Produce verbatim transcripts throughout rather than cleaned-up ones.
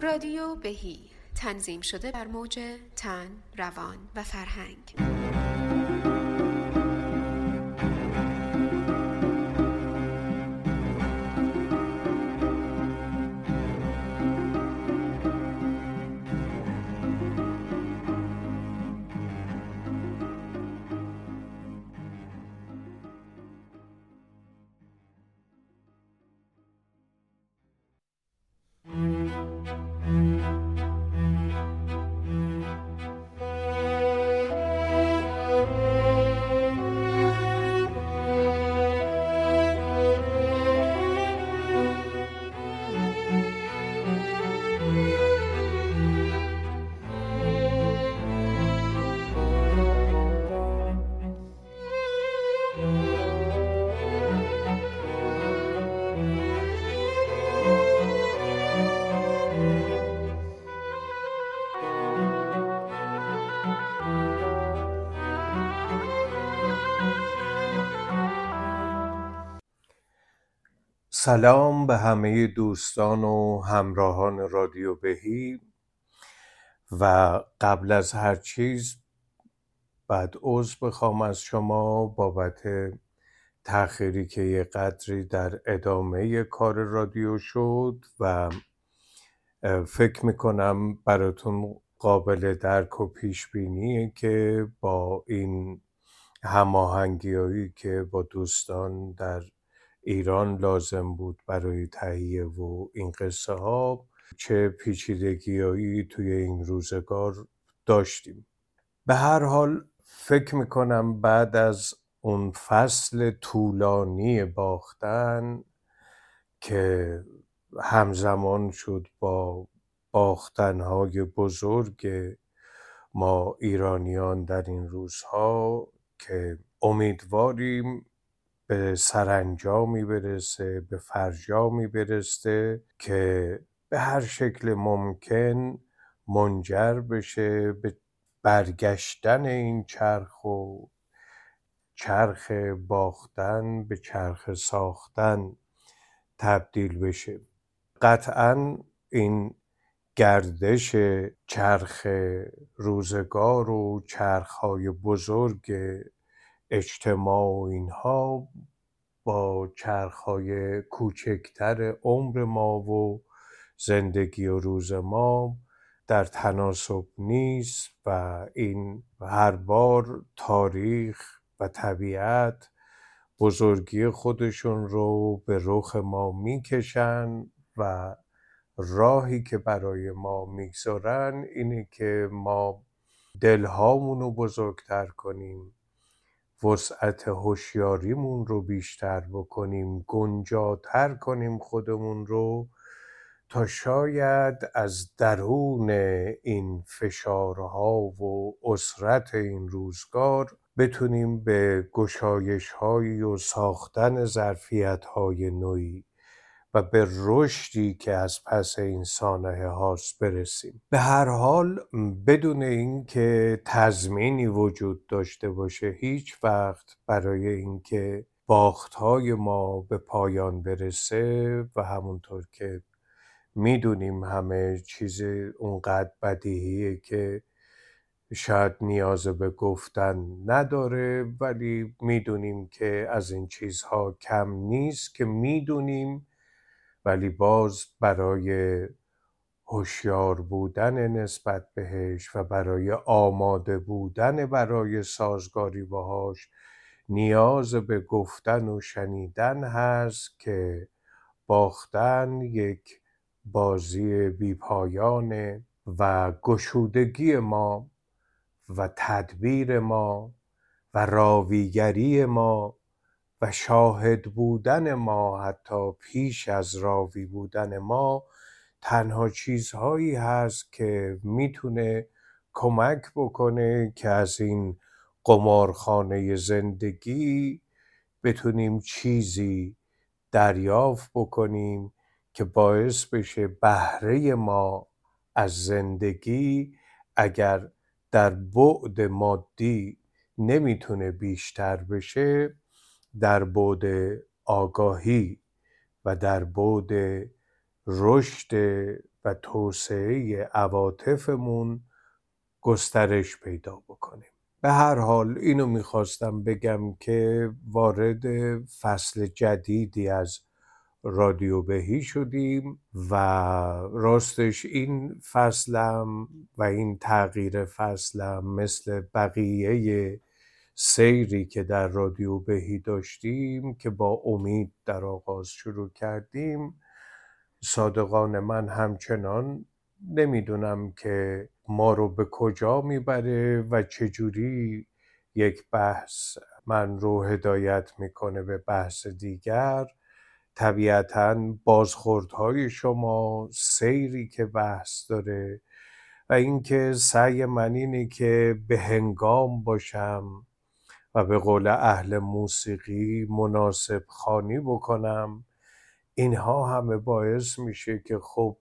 رادیو بهی تنظیم شده بر موج تن، روان و فرهنگ. سلام به همه دوستان و همراهان رادیو بهی و قبل از هر چیز بعد عذر بخوام از شما بابت تأخیری که یه قدری در ادامه کار رادیو شد و فکر میکنم براتون قابل درک و پیش بینیه که با این هماهنگی‌هایی که با دوستان در ایران لازم بود برای تهیه و این قصه ها چه پیچیدگی‌هایی توی این روزگار داشتیم. به هر حال فکر میکنم بعد از اون فصل طولانی باختن که همزمان شد با باختنهای بزرگ ما ایرانیان در این روزها که امیدواریم به سرانجامی برسه، به فرجامی برسه که به هر شکل ممکن منجر بشه به برگشتن این چرخ و چرخ باختن به چرخ ساختن تبدیل بشه. قطعاً این گردش چرخ روزگار و چرخهای بزرگ اجتماع و اینها با چرخهای کوچکتر عمر ما و زندگی و روز ما در تناسب نیست و این هر بار تاریخ و طبیعت بزرگی خودشون رو به رخ ما میکشن و راهی که برای ما میگذارن اینه که ما دلهامون رو بزرگتر کنیم، وسعت هوشیاریمون رو بیشتر بکنیم، گنجاتر کنیم خودمون رو تا شاید از درون این فشارها و اسرت این روزگار بتونیم به گشایش‌هایی و ساختن ظرفیت‌های نوعی و به رشدی که از پس این سانحه هاست برسیم. به هر حال بدون اینکه تضمینی وجود داشته باشه هیچ وقت برای اینکه باخت‌های ما به پایان برسه و همونطور که میدونیم همه چیز اونقدر بدیهیه که شاید نیاز به گفتن نداره، ولی میدونیم که از این چیزها کم نیست که میدونیم ولی باز برای هوشیار بودن نسبت بهش و برای آماده بودن برای سازگاری باهاش نیاز به گفتن و شنیدن هست که باختن یک بازی بیپایانه و گشودگی ما و تدبیر ما و راویگری ما و شاهد بودن ما حتی پیش از راوی بودن ما تنها چیزهایی هست که میتونه کمک بکنه که از این قمارخانه زندگی بتونیم چیزی دریافت بکنیم که باعث بشه بهره ما از زندگی اگر در بعد مادی نمیتونه بیشتر بشه، در بعد آگاهی و در بعد رشد و توسعه عواطفمون گسترش پیدا بکنیم. به هر حال اینو میخواستم بگم که وارد فصل جدیدی از رادیو بهی شدیم و راستش این فصلم و این تغییر فصلم مثل بقیه سیری که در رادیو بهی داشتیم که با امید در آغاز شروع کردیم، صادقانه من همچنان نمیدونم که ما رو به کجا میبره و چجوری یک بحث من رو هدایت میکنه به بحث دیگر. طبیعتاً بازخوردهای شما، سیری که بحث داره و اینکه سعی من اینه که به هنگام باشم و به قول اهل موسیقی مناسب خوانی بکنم، اینها همه باعث میشه که خب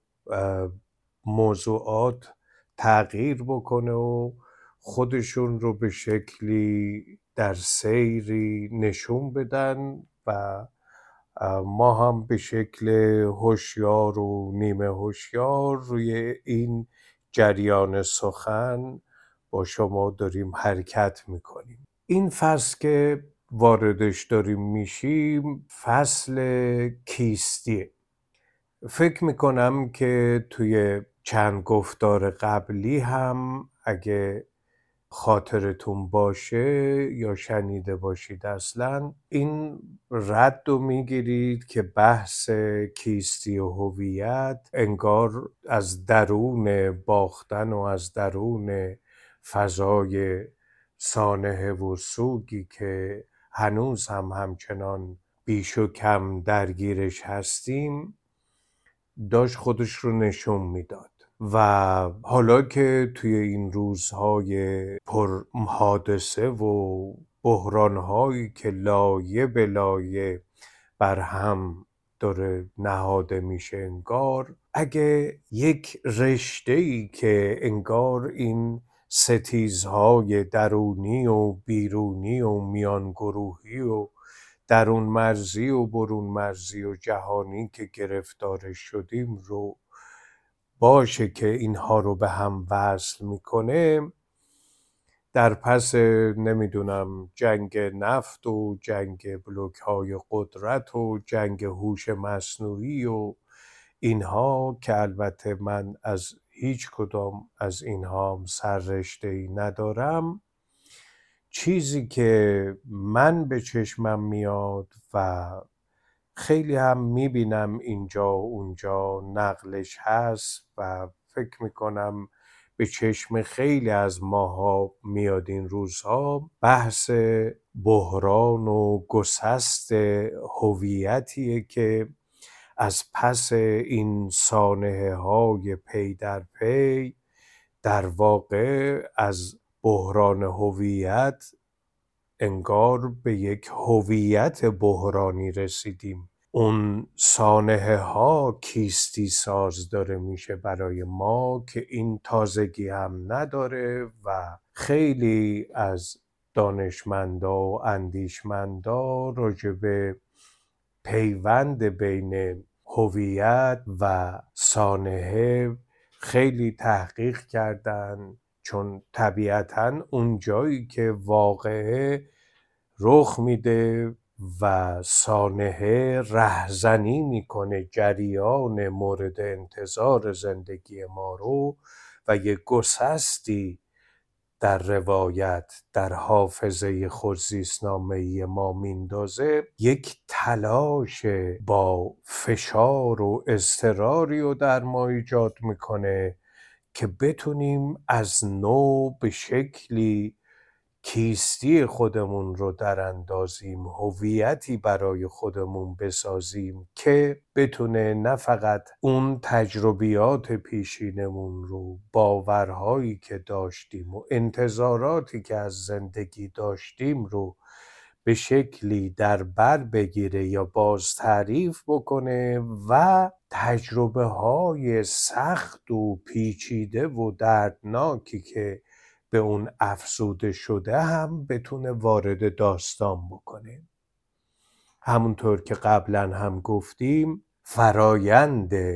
موضوعات تغییر بکنه و خودشون رو به شکلی در سیری نشون بدن و ما هم به شکل هوشیار و نیمه هوشیار روی این جریان سخن با شما داریم حرکت میکنیم. این فصل که واردش داریم میشیم فصل کیستیه. فکر میکنم که توی چند گفتار قبلی هم اگه خاطرتون باشه یا شنیده باشید اصلا این رد رو میگیرید که بحث کیستی و هویت انگار از درون باختن و از درون فضای سانحه و سوگی که هنوز هم همچنان بیش و کم درگیرش هستیم داشت خودش رو نشون میداد. و حالا که توی این روزهای پر حادثه و بحرانهایی که لایه به لایه بر هم داره نهاده میشه، انگار اگه یک رشته‌ای که انگار این ستیزهای درونی و بیرونی و میانگروهی و درون مرزی و برون مرزی و جهانی که گرفتارش شدیم رو باشه که اینها رو به هم وصل میکنه، در پس نمیدونم جنگ نفت و جنگ بلوک های قدرت و جنگ هوش مصنوعی و اینها که البته من از هیچ کدام از اینها هم سررشته‌ای ندارم، چیزی که من به چشمم میاد و خیلی هم میبینم اینجا و اونجا نقلش هست و فکر میکنم به چشم خیلی از ماها میاد این روزها، بحث بحران و گسست هویتیه که از پس این سانحه های پی در پی در واقع از بحران هویت انگار به یک هویت بحرانی رسیدیم. اون سانحه ها کیستی ساز داره میشه برای ما که این تازگی هم نداره و خیلی از دانشمندا و اندیشمندا راجع به پیوند بین هویت و سانحه خیلی تحقیق کردن، چون طبیعتاً اون جایی که واقعه رخ میده و سانحه رهزنی میکنه جریان مورد انتظار زندگی ما رو و یک گسستی در روایت در حافظه خودزیستنامه‌ای ما میندازه، یک تلاش با فشار و اضطراری رو در ما ایجاد میکنه که بتونیم از نو به شکلی کیستی خودمون رو در اندازیم، هویتی برای خودمون بسازیم که بتونه نه فقط اون تجربیات پیشینمون رو، باورهایی که داشتیم و انتظاراتی که از زندگی داشتیم رو به شکلی در بر بگیره یا باز تعریف بکنه و تجربه های سخت و پیچیده و دردناکی که به اون افزوده شده هم بتونه وارد داستان بکنه. همونطور که قبلا هم گفتیم فرایند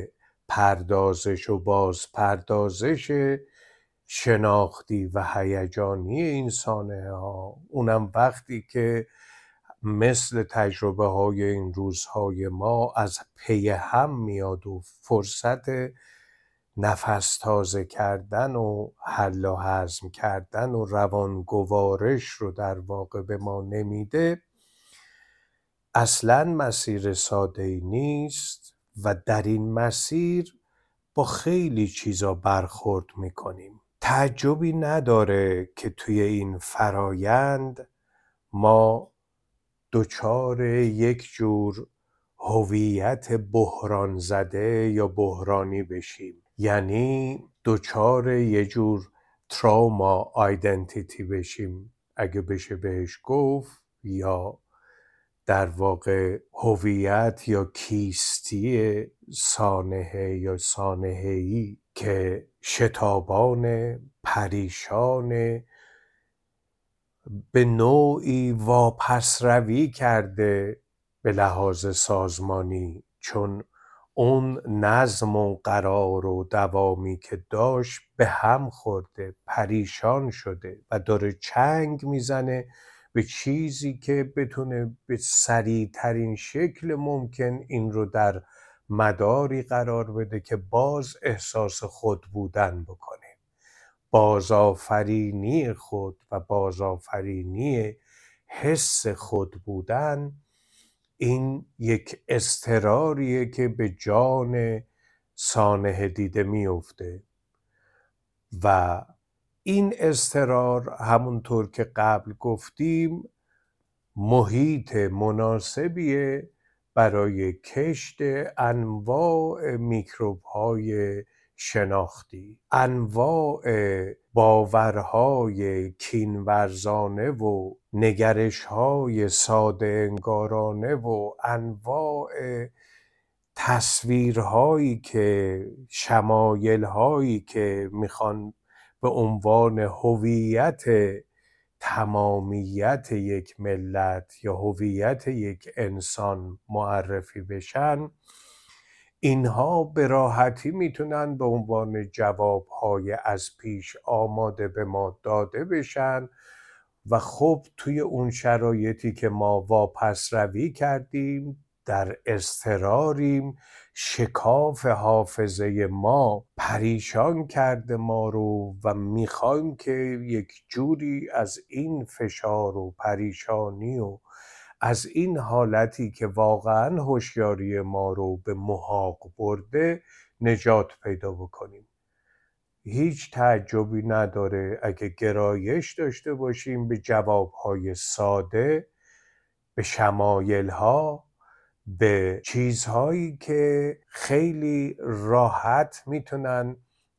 پردازش و باز پردازش شناختی و هیجانی این سانحه ها، اونم وقتی که مثل تجربه های این روزهای ما از پی هم میاد و فرصت نفس تازه کردن و حل و هضم کردن و روان گوارش رو در واقع به ما نمیده، اصلا مسیر ساده‌ای نیست و در این مسیر با خیلی چیزا برخورد میکنیم. تعجبی نداره که توی این فرایند ما دچار یک جور هویت بحران زده یا بحرانی بشیم، یعنی دچار یه جور تراما آیدنتیتی بشیم اگه بشه بهش گفت، یا در واقع هویت یا کیستی سانحه یا سانحه‌ای که شتابان، پریشان، به نوعی واپس روی کرده به لحاظ سازمانی، چون اون نظم و قرار و دوامی که داشت به هم خورده، پریشان شده و داره چنگ میزنه به چیزی که بتونه به سریع ترین شکل ممکن این رو در مداری قرار بده که باز احساس خود بودن بکنه. بازآفرینی خود و بازآفرینی حس خود بودن، این یک اضطراریه که به جان سانحه دیده میفته و این اضطرار همونطور که قبل گفتیم محیط مناسبیه برای کشت انواع میکروب های شناختی، انواع باورهای کینورزانه و نگرشهای ساده انگارانه و انواع تصویرهایی که شمایلهایی که میخوان به عنوان هویت تمامیت یک ملت یا هویت یک انسان معرفی بشن، اینها به راحتی میتونن به عنوان جوابهای از پیش آماده به ما داده بشن و خب توی اون شرایطی که ما واپس روی کردیم، در اضطراریم، شکاف حافظه ما پریشان کرده ما رو و میخوایم که یک جوری از این فشار و پریشانی و از این حالتی که واقعا هوشیاری ما رو به محاق برده نجات پیدا بکنیم. هیچ تعجبی نداره اگه گرایش داشته باشیم به جوابهای ساده، به شمایلها، به چیزهایی که خیلی راحت میتونن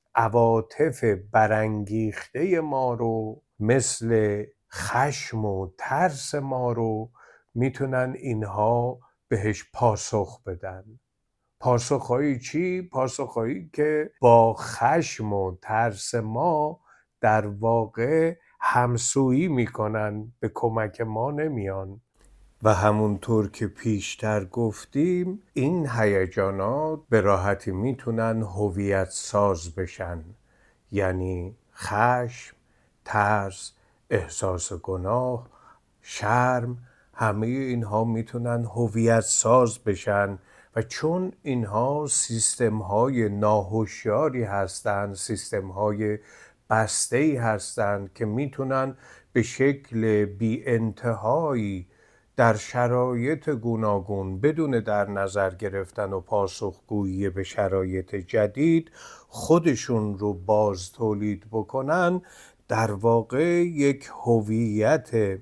عواطف برانگیخته ما رو، مثل خشم و ترس ما رو میتونن اینها بهش پاسخ بدن. پاسخهایی چی؟ پاسخهایی که با خشم و ترس ما در واقع همسویی میکنن، به کمک ما نمیان. و همونطور که پیشتر گفتیم این هیجانات به راحتی میتونن هویت ساز بشن، یعنی خشم، ترس، احساس گناه، شرم، همه اینها میتونن هویت ساز بشن و چون اینها سیستم های ناهوشیاری هستند، سیستم های بسته‌ای هستند که میتونن به شکل بی انتهایی در شرایط گوناگون بدون در نظر گرفتن و پاسخگویی به شرایط جدید خودشون رو باز تولید بکنن، در واقع یک هویت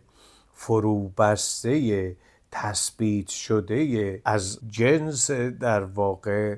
فروبسته تثبیت شده از جنس در واقع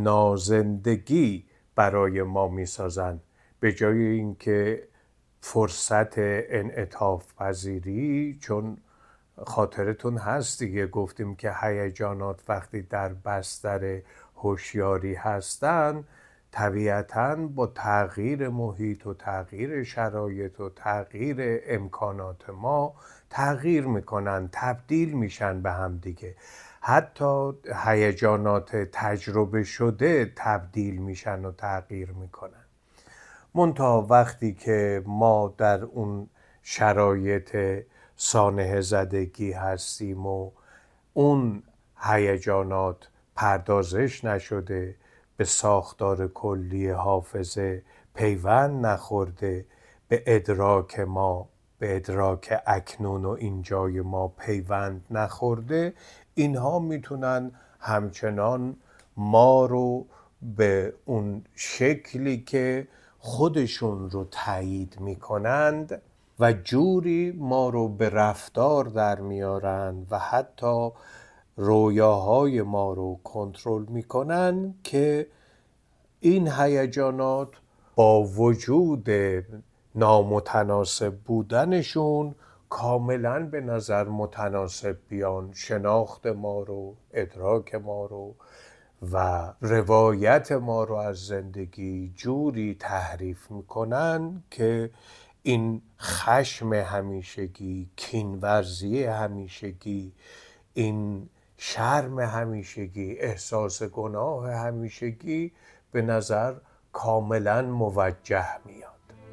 نازندگی برای ما میسازن، به جای اینکه فرصت انعطاف پذیری، چون خاطرتون هست دیگه گفتیم که هیجانات وقتی در بستر هوشیاری هستن طبیعتاً با تغییر محیط و تغییر شرایط و تغییر امکانات ما تغییر میکنن، تبدیل میشن به هم دیگه. حتی هیجانات تجربه شده تبدیل میشن و تغییر میکنن. منتها وقتی که ما در اون شرایط سانحه زدگی هستیم و اون هیجانات پردازش نشده، به ساختار کلی حافظه پیوند نخورده، به ادراک ما، به ادراک اکنون و اینجای ما پیوند نخورده، اینها میتونن همچنان ما رو به اون شکلی که خودشون رو تایید میکنند و جوری ما رو به رفتار در میارن و حتی رویاهای ما رو کنترل میکنن که این هیجانات با وجود نامتناسب بودنشون کاملا به نظر متناسب بیان، شناخت ما رو، ادراک ما رو و روایت ما رو از زندگی جوری تحریف میکنن که این خشم همیشگی، کینورزی همیشگی، این شرم همیشگی، احساس گناه همیشگی به نظر کاملا موجه میاد.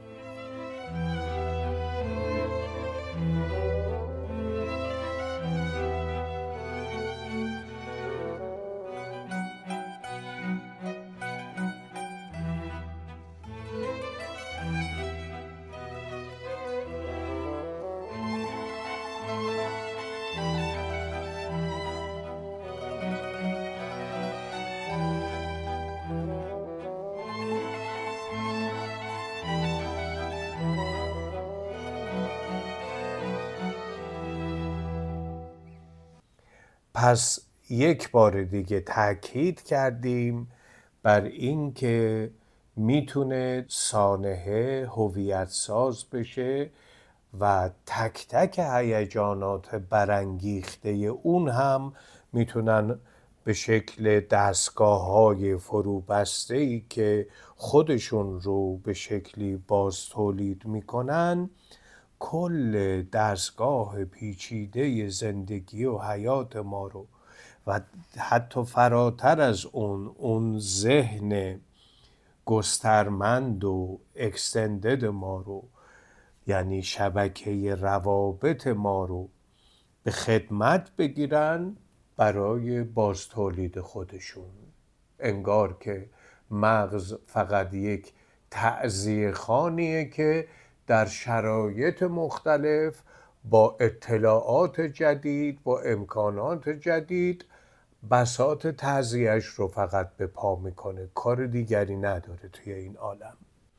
پس یک بار دیگه تأکید کردیم بر این که میتونه سانحه هویت ساز بشه و تک تک هیجانات برانگیخته اون هم میتونن به شکل دستگاه‌های فروبسته‌ای که خودشون رو به شکلی باز تولید میکنن کل دستگاه پیچیده زندگی و حیات ما رو و حتی فراتر از اون اون ذهن گسترمند و اکستندد ما رو، یعنی شبکه روابط ما رو به خدمت بگیرن برای باز تولید خودشون. انگار که مغز فقط یک تعزیه خانیه که در شرایط مختلف با اطلاعات جدید، با امکانات جدید بساط تعزیه‌اش رو فقط به پا میکنه، کار دیگری نداره توی این عالم.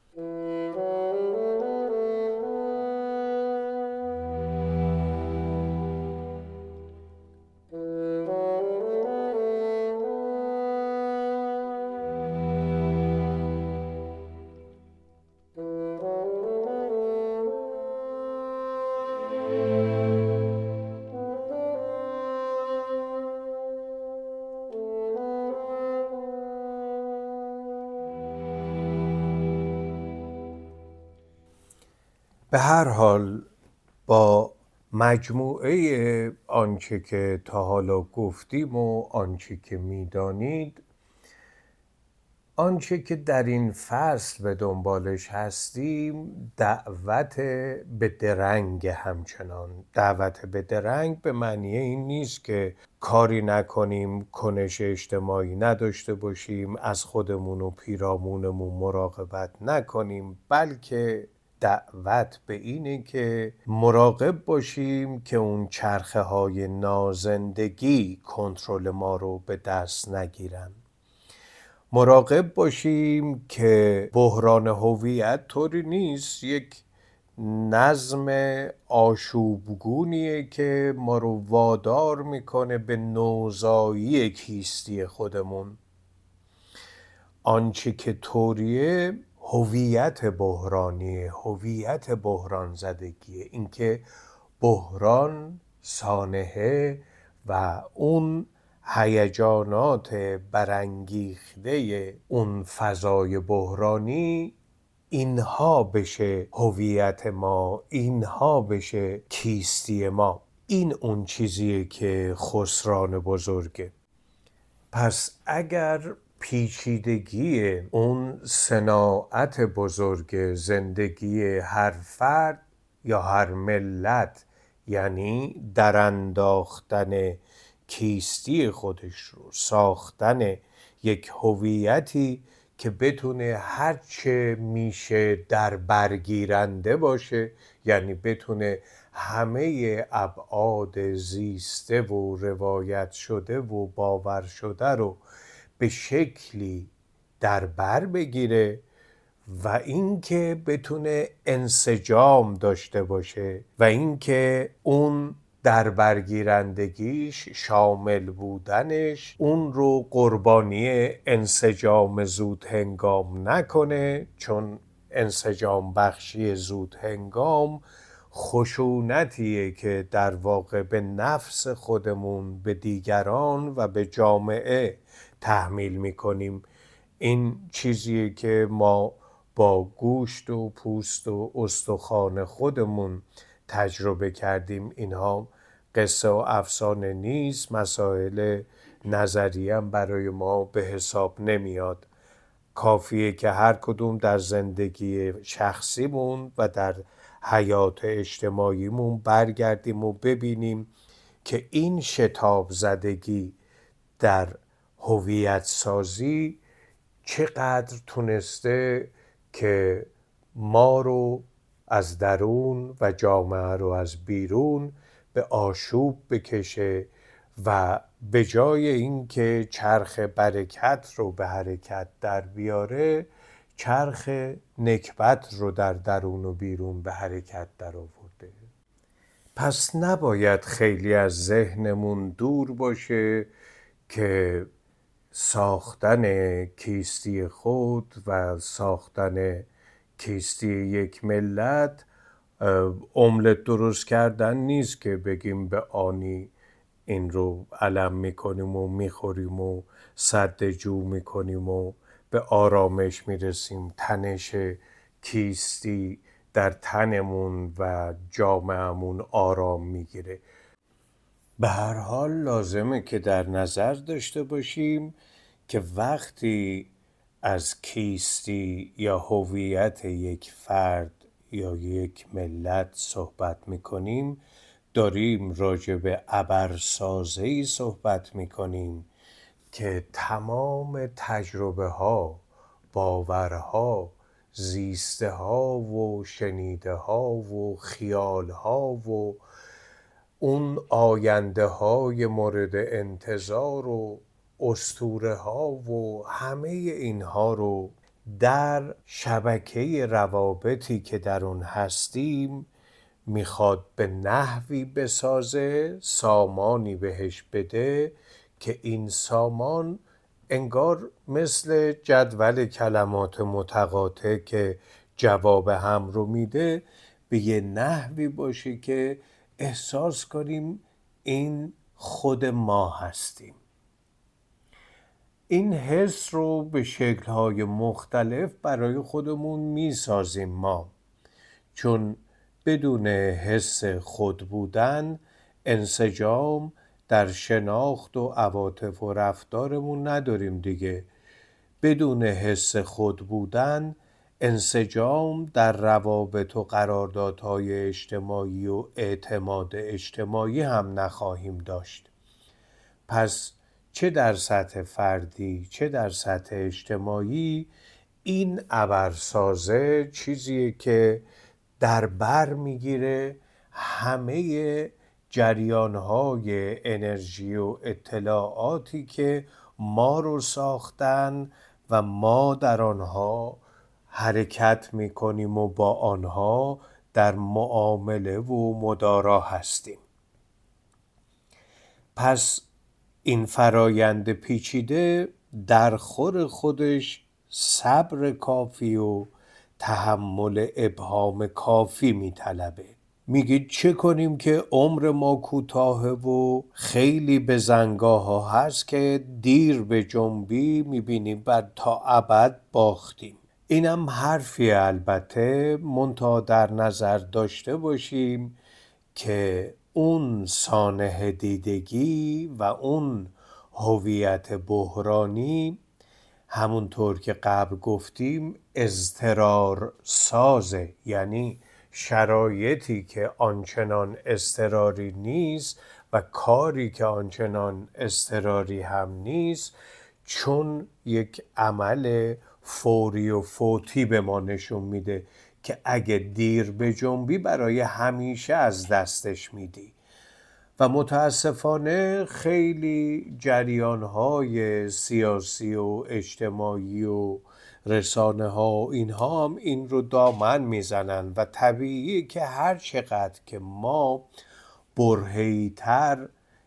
به هر حال با مجموعه آنچه که تا حالا گفتیم و آنچه که میدانید، آنچه که در این فصل به دنبالش هستیم دعوت به درنگ، همچنان دعوت به درنگ به معنی این نیست که کاری نکنیم، کنش اجتماعی نداشته باشیم، از خودمون و پیرامونمون مراقبت نکنیم، بلکه دعوت به اینه که مراقب باشیم که اون چرخه های نازندگی کنترل ما رو به دست نگیرن. مراقب باشیم که بحران هویت طوری نیست، یک نظم آشوبگونیه که ما رو وادار میکنه به نوزایی کیستی خودمون. آنچه که طوریه هویت بحرانیه، هویت بحران زدگیه، اینکه بحران، سانحه و اون هیجانات برانگیخته اون فضای بحرانی اینها بشه هویت ما، اینها بشه کیستی ما. این اون چیزیه که خسران بزرگه. پس اگر پیچیدگی اون صناعت بزرگ زندگی هر فرد یا هر ملت، یعنی در انداختن کیستی خودش رو، ساختن یک هویتی که بتونه هرچه میشه در برگیرنده باشه، یعنی بتونه همه ابعاد زیسته و روایت شده و باور شده رو به شکلی در بر بگیره و اینکه بتونه انسجام داشته باشه و اینکه اون در برگیرندگیش، شامل بودنش، اون رو قربانی انسجام زود هنگام نکنه، چون انسجام بخشی زود هنگام خشونتیه که در واقع به نفس خودمون، به دیگران و به جامعه تحمیل میکنیم. این چیزیه که ما با گوشت و پوست و استخوان خودمون تجربه کردیم. اینها قصه و افسانه نیست، مسائل نظری هم برای ما به حساب نمیاد. کافیه که هر کدوم در زندگی شخصیمون و در حیات اجتماعیمون برگردیم و ببینیم که این شتاب زدگی در هویت سازی چقدر تونسته که ما رو از درون و جامعه رو از بیرون به آشوب بکشه و به جای اینکه چرخ برکت رو به حرکت در بیاره، چرخ نکبت رو در درون و بیرون به حرکت در آورده. پس نباید خیلی از ذهنمون دور باشه که ساختن کیستی خود و ساختن کیستی یک ملت املت درست کردن نیست که بگیم به آنی این رو علم میکنیم و میخوریم و سد جو میکنیم و به آرامش میرسیم. تنش کیستی در تنمون و جامعهمون آرام میگیره. به هر حال لازمه که در نظر داشته باشیم که وقتی از کیستی یا هویت یک فرد یا یک ملت صحبت میکنیم، داریم راجع به ابرسازه‌ای صحبت میکنیم که تمام تجربه ها، باورها، زیسته ها و شنیده ها و خیال ها و اون آینده های مورد انتظار و اسطوره ها و همه اینها رو در شبکه روابطی که در اون هستیم میخواد به نحوی بسازه، سامانی بهش بده که این سامان انگار مثل جدول کلمات متقاطع که جواب هم رو میده، به یه نحوی باشه که احساس کنیم این خود ما هستیم. این حس رو به شکل‌های مختلف برای خودمون میسازیم ما، چون بدون حس خود بودن انسجام در شناخت و عواطف و رفتارمون نداریم دیگه. بدون حس خود بودن انسجام در روابط و قراردادهای اجتماعی و اعتماد اجتماعی هم نخواهیم داشت. پس چه در سطح فردی چه در سطح اجتماعی، این ابرسازه چیزیه که در بر میگیره همه جریانهای انرژی و اطلاعاتی که ما رو ساختن و ما در آنها حرکت میکنیم و با آنها در معامله و مدارا هستیم. پس این فرایند پیچیده در خور خودش صبر کافی و تحمل ابهام کافی میطلبه. میگید چه کنیم که عمر ما کوتاهه و خیلی به زنگاه ها هست که دیر به جنبی میبینیم بعد تا ابد باختیم. اینم حرفی البته، منتها در نظر داشته باشیم که اون سانحه دیدگی و اون هویت بحرانی همونطور که قبل گفتیم اضطرار سازه، یعنی شرایطی که آنچنان اضطراری نیست و کاری که آنچنان اضطراری هم نیست، چون یک عمل فوری و فوتی به ما نشون میده که اگه دیر به جنبی برای همیشه از دستش میدی. و متاسفانه خیلی جریان‌های سیاسی و اجتماعی و رسانه ها اینها هم این رو دامن میزنن و طبیعیه که هر چقدر که ما برهه‌ای تر،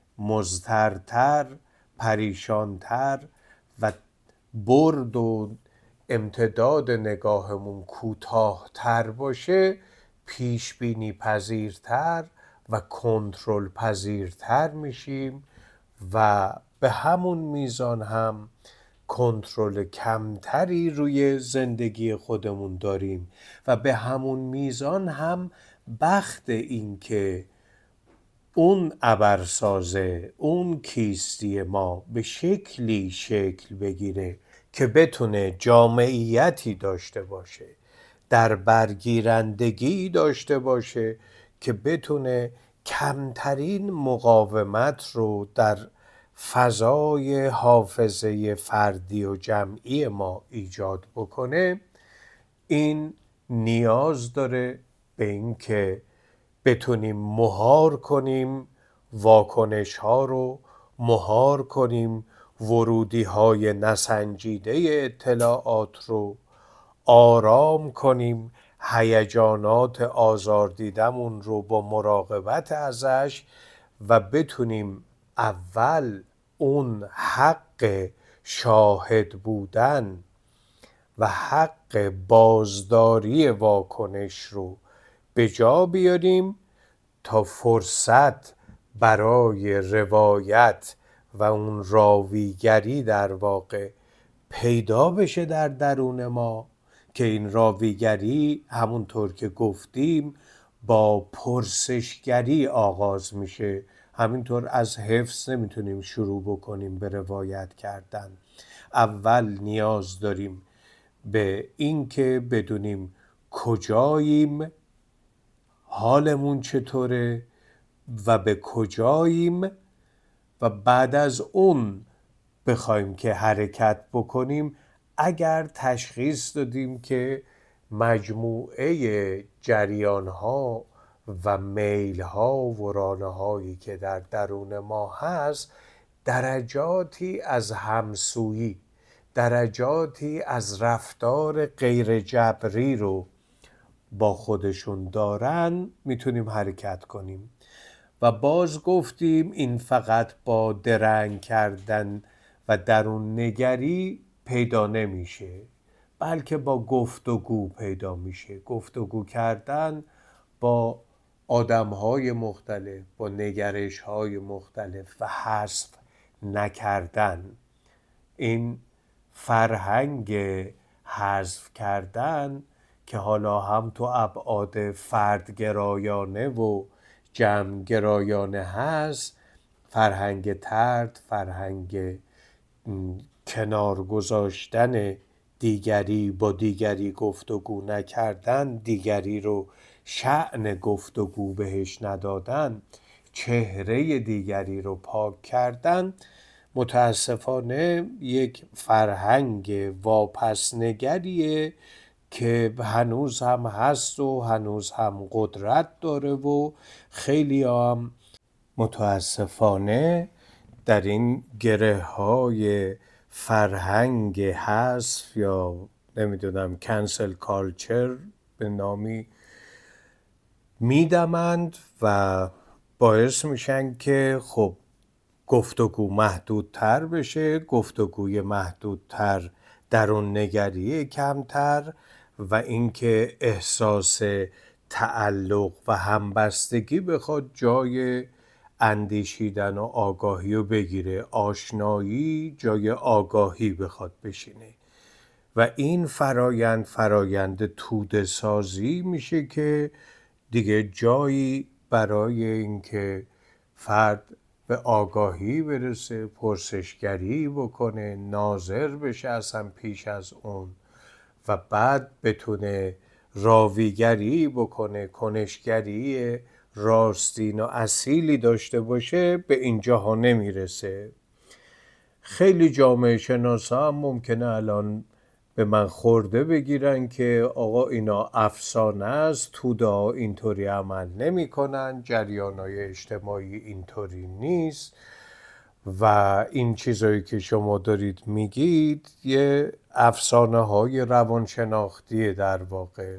مضطرتر، پریشانتر و برد و امتداد نگاهمون کوتاه‌تر باشه، پیش بینی پذیرتر و کنترل پذیرتر میشیم و به همون میزان هم کنترل کمتری روی زندگی خودمون داریم و به همون میزان هم بخت این که اون ابرسازه، اون کیستی ما به شکلی شکل بگیره که بتونه جامعیتی داشته باشه، در برگیرندگی داشته باشه که بتونه کمترین مقاومت رو در فضای حافظه فردی و جمعی ما ایجاد بکنه. این نیاز داره به این که بتونیم مهار کنیم واکنش ها رو، مهار کنیم ورودی های نسنجیده اطلاعات رو، آرام کنیم هیجانات آزاردیدمون رو با مراقبت ازش و بتونیم اول اون حق شاهد بودن و حق بازداری واکنش رو به جا بیاریم تا فرصت برای روایت و اون راویگری در واقع پیدا بشه در درون ما، که این راویگری همونطور که گفتیم با پرسشگری آغاز میشه. همینطور از حفظ نمیتونیم شروع بکنیم به روایت کردن. اول نیاز داریم به این که بدونیم کجاییم، حالمون چطوره و به کجاییم و بعد از اون بخوایم که حرکت بکنیم. اگر تشخیص دادیم که مجموعه جریان‌ها و میل‌ها و رانه‌هایی که در درون ما هست درجاتی از همسویی، درجاتی از رفتار غیر جبری رو با خودشون دارن، میتونیم حرکت کنیم. و باز گفتیم این فقط با درنگ کردن و درون نگری پیدا نمیشه، بلکه با گفتگو پیدا میشه. گفتگو کردن با آدم‌های مختلف، با نگرش‌های مختلف و حذف نکردن. این فرهنگ حذف کردن که حالا هم تو ابعاد فردگرایانه و جمعگرایانه هست، فرهنگ طرد، فرهنگ کنار گذاشتن دیگری، با دیگری گفتگو نکردن، دیگری رو شأن گفتگو بهش ندادن، چهره دیگری رو پاک کردن، متاسفانه یک فرهنگ واپسنگریه که هنوز هم هست و هنوز هم قدرت داره و خیلی هم متاسفانه در این گره های فرهنگ حذف یا نمیدونم کنسل کالچر به نامی میدمند و باعث میشن که خب گفتگو محدودتر بشه، گفتگوی محدودتر درون نگری کمتر و اینکه احساس تعلق و همبستگی بخواد جای اندیشیدن و آگاهی رو بگیره، آشنایی جای آگاهی بخواد بشینه و این فرایند فرایند توده سازی میشه که دیگه جایی برای اینکه فرد به آگاهی برسه، پرسشگری بکنه، ناظر بشه اصلا پیش از اون و بعد بتونه راویگری بکنه، کنشگری راستین و اصیلی داشته باشه، به اینجاها نمیرسه. خیلی جامعه شناسا هم ممکنه الان به من خورده بگیرن که آقا اینا افسانه است، توده ها اینطوری عمل نمی کنن، جریان های اجتماعی اینطوری نیست و این چیزایی که شما دارید میگید یه افسانه های روانشناختیه در واقع.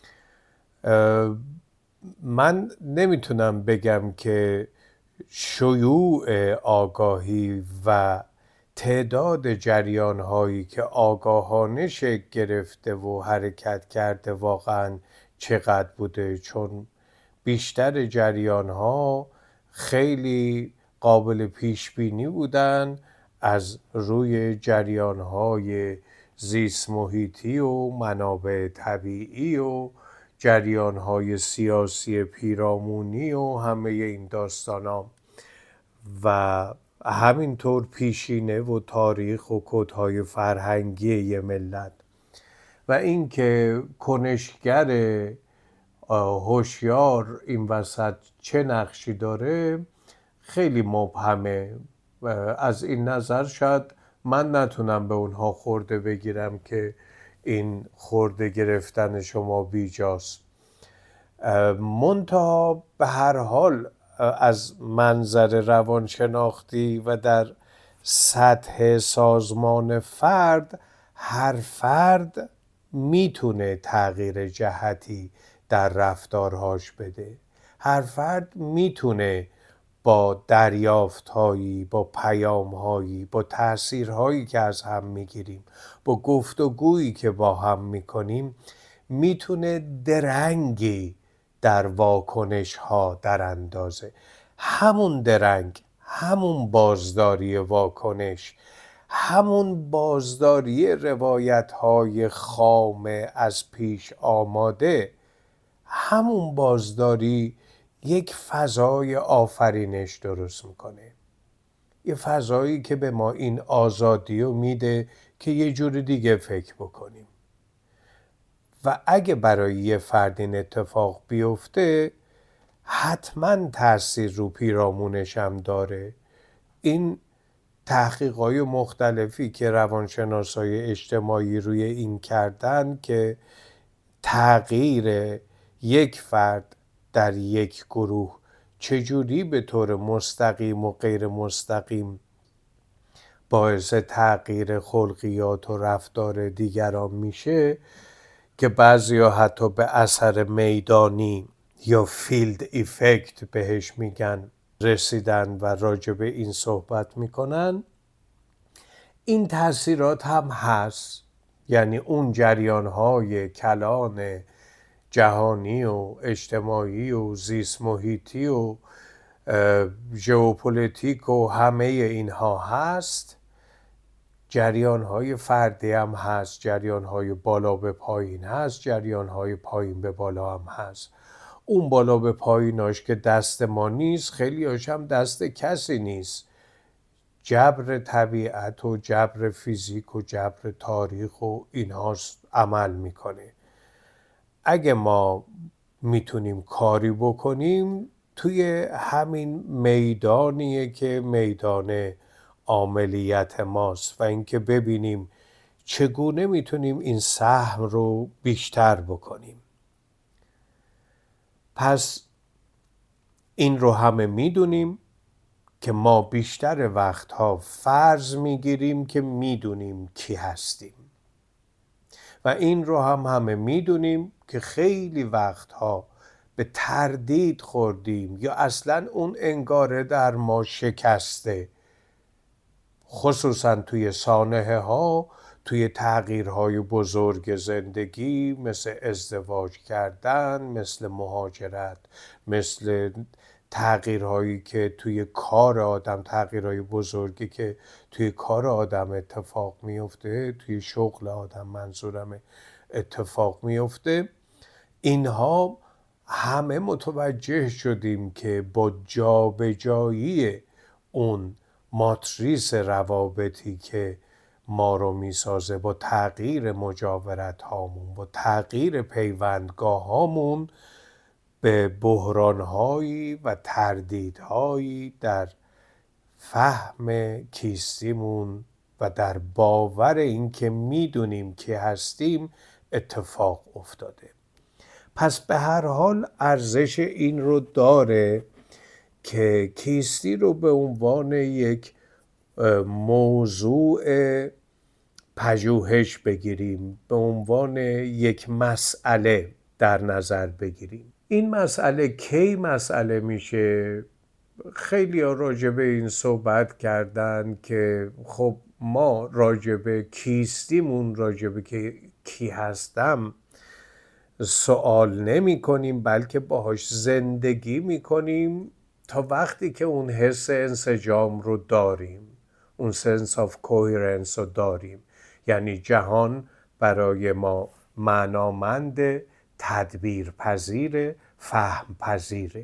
من نمیتونم بگم که شیوع آگاهی و تعداد جریان هایی که آگاهانه شکل گرفته و حرکت کرده واقعا چقدر بوده، چون بیشتر جریان ها خیلی قابل پیش بینی بودن از روی جریان های زیست محیطی و منابع طبیعی و جریان های سیاسی پیرامونی و همه این داستان ها و همینطور پیشینه و تاریخ و کدهای فرهنگی یه ملت و اینکه کنشگر هوشیار این وسط چه نقشی داره خیلی مبهمه و از این نظر شاید من نتونم به اونها خورده بگیرم که این خورده گرفتن شما بیجاست. منتها به هر حال از منظر روانشناختی و در سطح سازمان فرد، هر فرد میتونه تغییر جهتی در رفتارهاش بده. هر فرد میتونه با دریافت‌هایی، با پیام‌هایی، با تأثیرهایی که از هم میگیریم، با گفتگویی که با هم میکنیم، میتونه درنگی در واکنش ها در اندازه. همون درنگ، همون بازداری واکنش، همون بازداری روایت های خام از پیش آماده، همون بازداری یک فضای آفرینش درست میکنه. یه فضایی که به ما این آزادی رو میده که یه جور دیگه فکر بکنیم. و اگه برای یه فرد این اتفاق بیفته حتما تأثیر رو پیرامونش هم داره. این تحقیقات مختلفی که روانشناسای اجتماعی روی این کردن که تغییر یک فرد در یک گروه چجوری به طور مستقیم و غیر مستقیم باعث تغییر خلقیات و رفتار دیگران میشه که بعضیا حتی به اثر میدانی یا فیلد ایفکت بهش میگن رسیدن و راجع به این صحبت میکنن. این تاثیرات هم هست، یعنی اون جریان‌های کلان جهانی و اجتماعی و زیست محیطی و ژئوپلیتیک و همه اینها هست. جریان‌های فردی هم هست، جریان‌های بالا به پایین هست، جریان‌های پایین به بالا هم هست. اون بالا به پاییناش که دست ما نیست، خیلی هاش هم دست کسی نیست. جبر طبیعت و جبر فیزیک و جبر تاریخ و اینهاست عمل میکنه. اگه ما میتونیم کاری بکنیم توی همین میدانیه که میدان عاملیت ماست و اینکه ببینیم چگونه میتونیم این سهم رو بیشتر بکنیم. پس این رو همه میدونیم که ما بیشتر وقتها فرض میگیریم که میدونیم کی هستیم و این رو هم همه میدونیم که خیلی وقتها به تردید خوردیم یا اصلا اون انگاره در ما شکسته، خصوصا توی سانحه ها، توی تغییرهای بزرگ زندگی مثل ازدواج کردن، مثل مهاجرت، مثل تغییرهایی که توی کار آدم، تغییرهای بزرگی که توی کار آدم اتفاق میفته، توی شغل آدم منظورم اتفاق میفته. اینها همه متوجه شدیم که با جابجایی اون ماتریس روابطی که ما رو میسازه، با تغییر مجاورت هامون، با تغییر پیوندگاه هامون، به بحرانهایی و تردیدهایی در فهم کیستیمون و در باور این که میدونیم که هستیم اتفاق افتاده. پس به هر حال ارزش این رو داره که کیستی رو به عنوان یک موضوع پژوهش بگیریم، به عنوان یک مسئله در نظر بگیریم. این مسئله کی مسئله میشه؟ خیلی ها راجع به این صحبت کردن که خب ما راجع به کیستیمون، راجع به که کی هستم سوال نمی کنیم، بلکه باهاش زندگی می کنیم تا وقتی که اون حس انسجام رو داریم، اون sense of coherence رو داریم. یعنی جهان برای ما معنامند، تدبیر پذیر، فهم پذیره.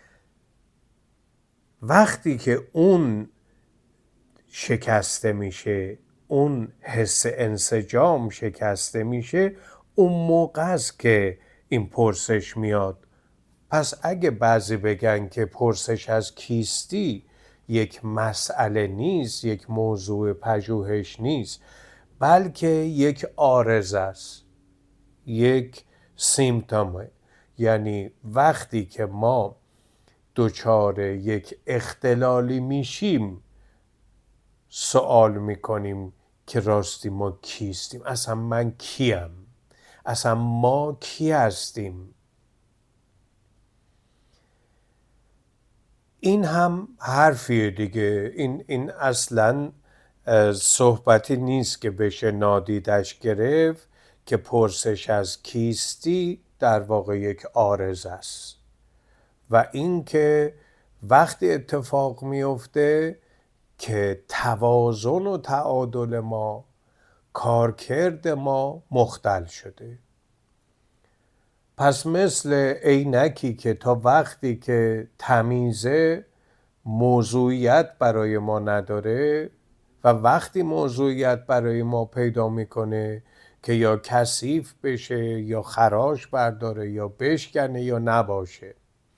وقتی که اون شکسته میشه، اون حس انسجام شکسته میشه، اون موقع است که این پرسش میاد. پس اگه بعضی بگن که پرسش از کیستی یک مسئله نیست، یک موضوع پژوهش نیست، بلکه یک عارضه است، یک سیمتومه. یعنی وقتی که ما دچار یک اختلالی میشیم سوال میکنیم که راستی ما کیستیم؟ اصلا من کیم؟ اصلا ما کی هستیم؟ این هم حرفیه دیگه. این, این اصلا صحبتی نیست که بشه نادیدش گرفت که پرسش از کیستی در واقع یک عارضه است و این که وقتی اتفاق میفته که توازن و تعادل ما، کارکرد ما مختل شده. پس مثل عینکی که تا وقتی که تمیزه موضوعیت برای ما نداره و وقتی موضوعیت برای ما پیدا میکنه که یا کثیف بشه یا خراش برداره یا بشکنه یا نباشه.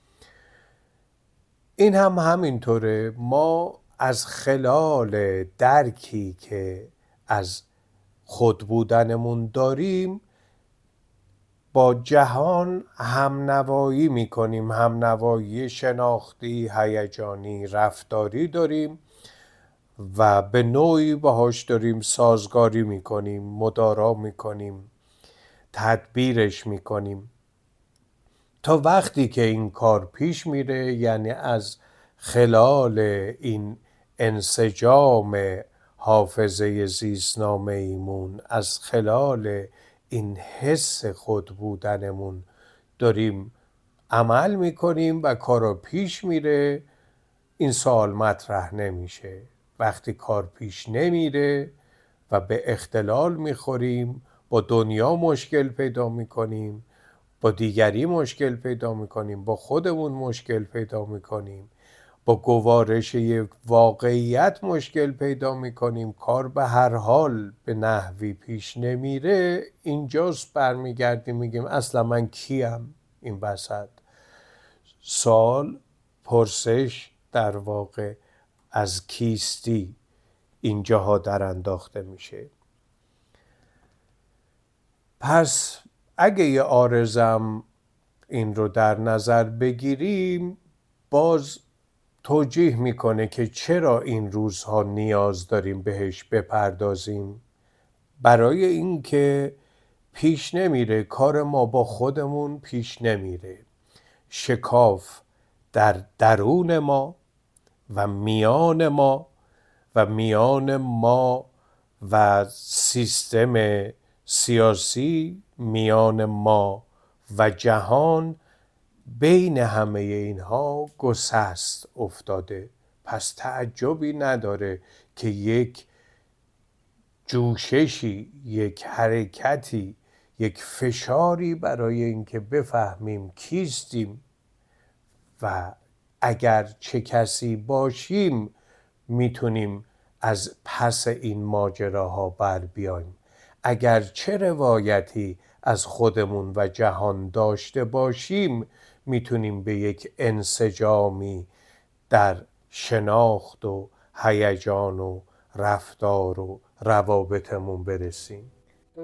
این هم همینطوره. ما از خلال درکی که از خود بودنمون داریم با جهان همنوایی میکنیم، همنوایی شناختی، هیجانی، رفتاری داریم و به نوعی باهاش داریم سازگاری میکنیم، مدارا میکنیم، تدبیرش میکنیم تا وقتی که این کار پیش میره. یعنی از خلال این انسجام حافظه زیستنامه ایمون، از خلال این حس خود بودنمون داریم عمل میکنیم و کارا پیش میره. این سوال مطرح نمیشه. وقتی کار پیش نمیره و به اختلال میخوریم، با دنیا مشکل پیدا میکنیم، با دیگری مشکل پیدا میکنیم، با خودمون مشکل پیدا میکنیم، با گوارش یک واقعیت مشکل پیدا میکنیم، کار به هر حال به نحوی پیش نمیره، اینجاست برمیگردیم میگیم اصلا من کیم این وسط؟ سوال، پرسش در واقع از کیستی اینجاها در انداخته میشه. پس اگه یه عارضم این رو در نظر بگیریم، باز توجیه میکنه که چرا این روزها نیاز داریم بهش بپردازیم. برای اینکه پیش نمیره، کار ما با خودمون پیش نمیره. شکاف در درون ما و میان ما و میان ما و سیستم سیاسی، میان ما و جهان، بین همه اینها گسست افتاده. پس تعجبی نداره که یک جوششی، یک حرکتی، یک فشاری برای اینکه بفهمیم کیستیم و اگر چه کسی باشیم میتونیم از پس این ماجراها بر بیایم. اگر چه روایتی از خودمون و جهان داشته باشیم میتونیم به یک انسجامی در شناخت و هیجان و رفتار و روابطمون برسیم.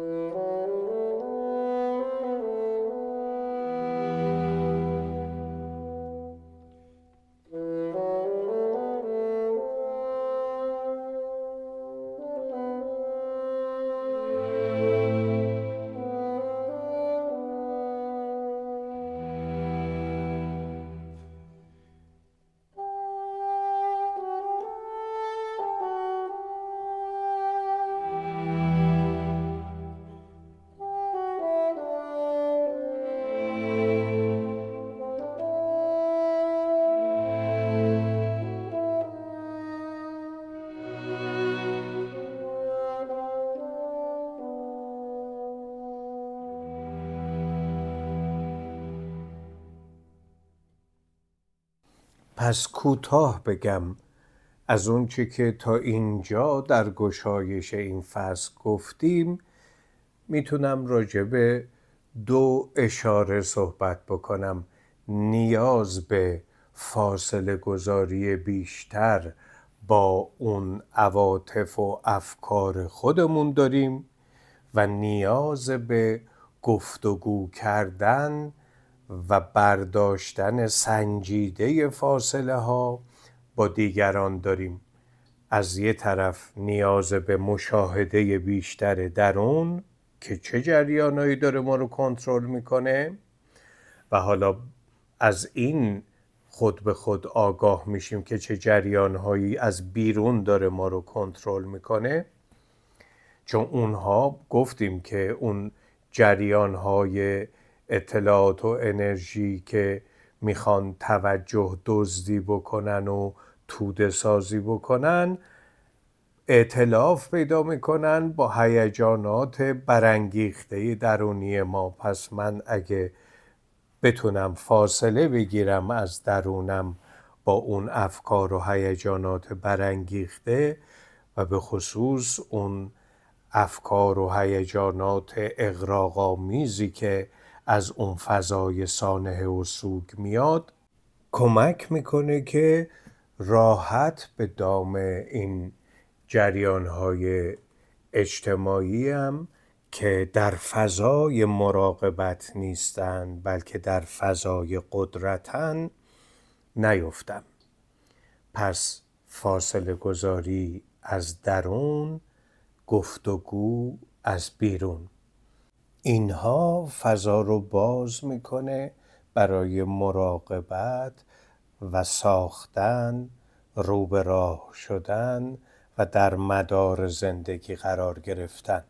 پس کوتاه بگم از اون چی که تا اینجا در گشایش این فصل گفتیم میتونم راجع به دو اشاره صحبت بکنم. نیاز به فاصله گذاری بیشتر با اون عواطف و افکار خودمون داریم و نیاز به گفتگو کردن و برداشتن سنجیده فاصله ها با دیگران داریم. از یه طرف نیاز به مشاهده بیشتر درون که چه جریانایی داره ما رو کنترل میکنه و حالا از این خود به خود آگاه میشیم که چه جریانهایی از بیرون داره ما رو کنترل میکنه، چون اونها گفتیم که اون جریانهای اطلاعات و انرژی که میخوان توجه دزدی بکنن و توده سازی بکنن ائتلاف پیدا میکنن با هیجانات برانگیخته درونی ما. پس من اگه بتونم فاصله بگیرم از درونم با اون افکار و هیجانات برانگیخته و به خصوص اون افکار و هیجانات اغراق‌آمیزی که از اون فضای سانحه و سوگ میاد، کمک میکنه که راحت به دام این جریانهای اجتماعی هم که در فضای مراقبت نیستن بلکه در فضای قدرتن نیفتم. پس فاصله گذاری از درون، گفتگو از بیرون، اینها فضا رو باز میکنه برای مراقبت و ساختن، رو به راه شدن و در مدار زندگی قرار گرفتن.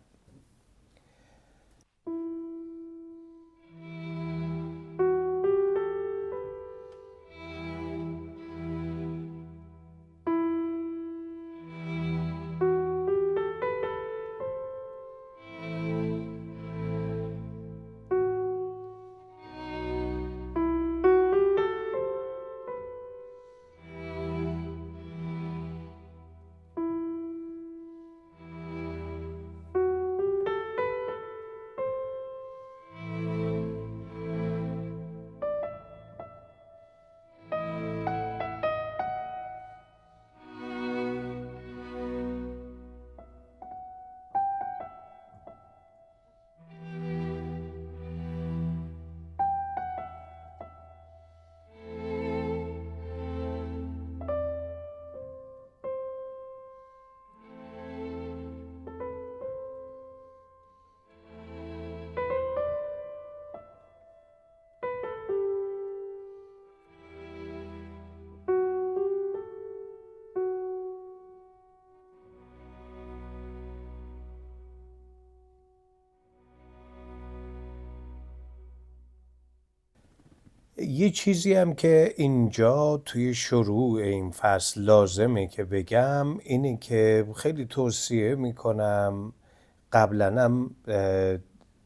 یه چیزی هم که اینجا توی شروع این فصل لازمه که بگم اینه که خیلی توصیه میکنم، قبلا هم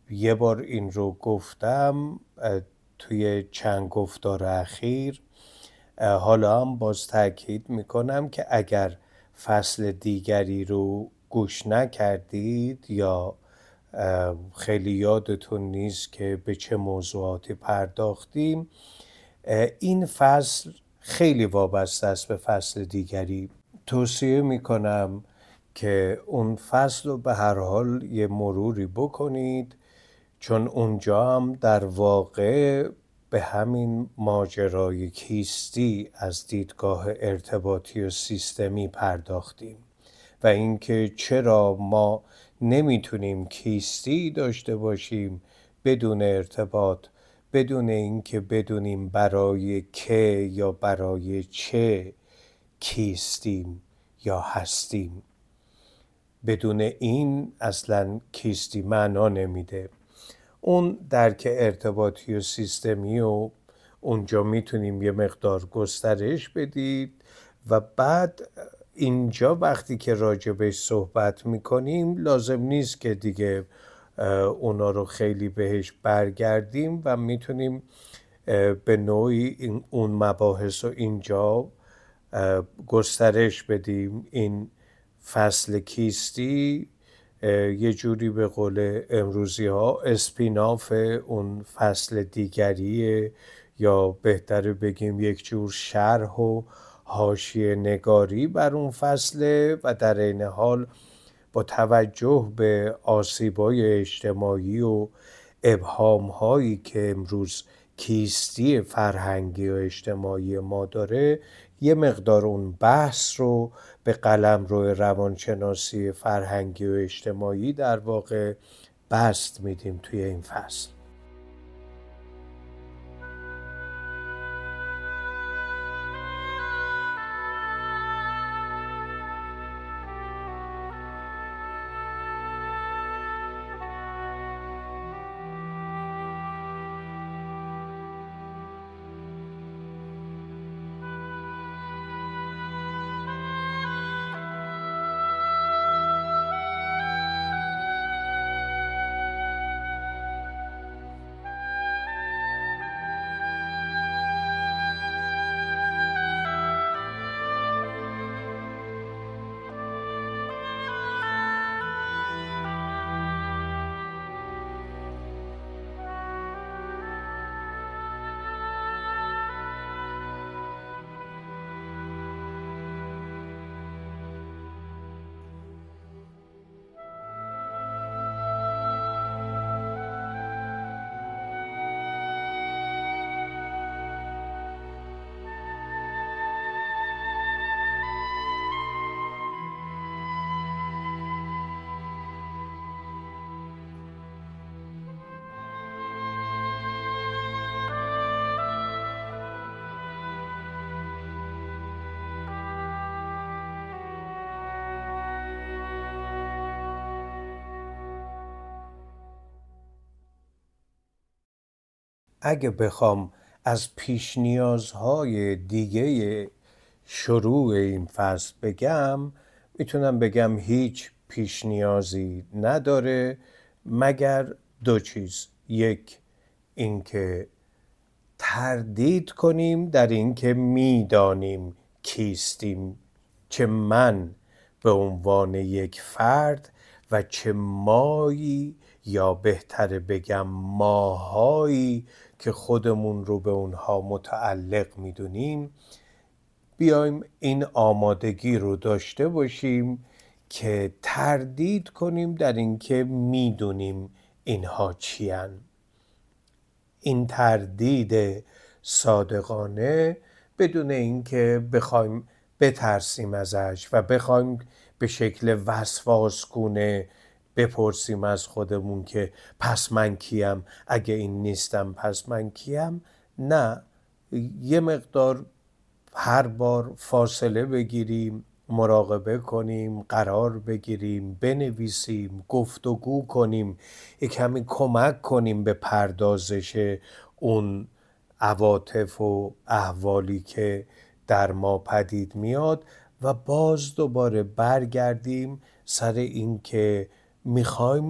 یه بار این رو گفتم توی چند گفتار اخیر، حالا هم باز تاکید میکنم که اگر فصل دیگری رو گوش نکردید یا خیلی یادتون نیست که به چه موضوعاتی پرداختیم، این فصل خیلی وابسته است به فصل دیگری. توصیه میکنم که اون فصل رو به هر حال یه مروری بکنید، چون اونجا هم در واقع به همین ماجرای کیستی از دیدگاه ارتباطی و سیستمی پرداختیم و اینکه چرا ما نمیتونیم کیستی داشته باشیم بدون ارتباط، بدون اینکه بدونیم برای که یا برای چه کیستیم یا هستیم. بدون این اصلا کیستی معنا نمیده. اون درک ارتباطی و سیستمی و اونجا میتونیم یه مقدار گسترش بدید و بعد اینجا وقتی که راجبش صحبت میکنیم لازم نیست که دیگه اونا رو خیلی بهش برگردیم و میتونیم به نوعی اون مباحث رو اینجا گسترش بدیم. این فصل کیستی یه جوری به قول امروزی ها اسپیناف اون فصل دیگریه، یا بهتره بگیم یک جور شرح و حاشیه نگاری بر اون فصله و در این حال با توجه به آسیب‌های اجتماعی و ابهام‌هایی که امروز کیستی فرهنگی و اجتماعی ما داره، یه مقدار اون بحث رو به قلمرو روانشناسی فرهنگی و اجتماعی در واقع بسط میدیم توی این فصل. اگه بخوام از پیش نیازهای دیگه شروع این فصل بگم، میتونم بگم هیچ پیش نیازی نداره مگر دو چیز. یک، اینکه تردید کنیم در اینکه میدانیم کیستیم، چه من به عنوان یک فرد و چه مایی یا بهتره بگم ماهایی که خودمون رو به اونها متعلق میدونیم، بیایم این آمادگی رو داشته باشیم که تردید کنیم در اینکه میدونیم اینها چیان. این تردید صادقانه بدون اینکه بخوایم بترسیم ازش و بخوایم به شکل وسواسگونه بپرسیم از خودمون که پس من کیم، اگه این نیستم پس من کیم. نه، یه مقدار هر بار فاصله بگیریم، مراقبه کنیم، قرار بگیریم، بنویسیم، گفتگو کنیم، یک کمی کمک کنیم به پردازش اون عواطف و احوالی که در ما پدید میاد و باز دوباره برگردیم سر این که میخوایم